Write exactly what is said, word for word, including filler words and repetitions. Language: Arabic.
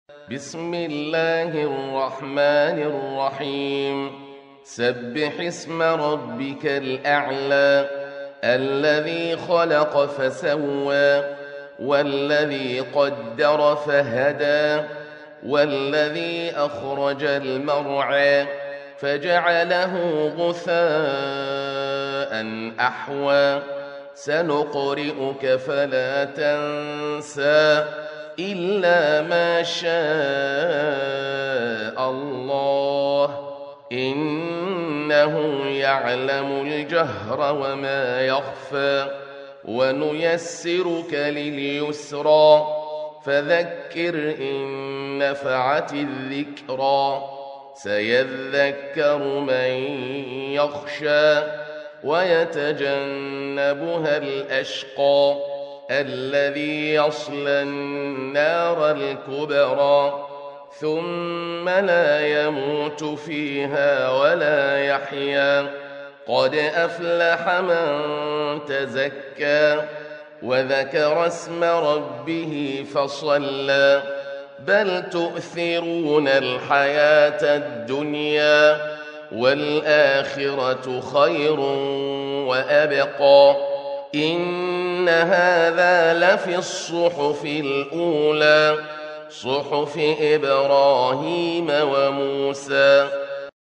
بسم الله الرحمن الرحيم سبح اسم ربك الأعلى الذي خلق فسوى والذي قدر فهدى والذي أخرج المرعى فجعله غثاء أحوى سنقرئك فلا تنسى إلا ما شاء الله إنه يعلم الجهر وما يخفى ونيسرك لليسرى فذكر إن نفعت الذكرى سيذكر من يخشى ويتجنبها الأشقى الذي يصلى النار الكبرى ثم لا يموت فيها ولا يحيا قد أفلح من تزكى وذكر اسم ربه فصلى بل تؤثرون الحياة الدنيا والآخرة خير وأبقى إن هذا لفي الصحف الأولى صحف إبراهيم وموسى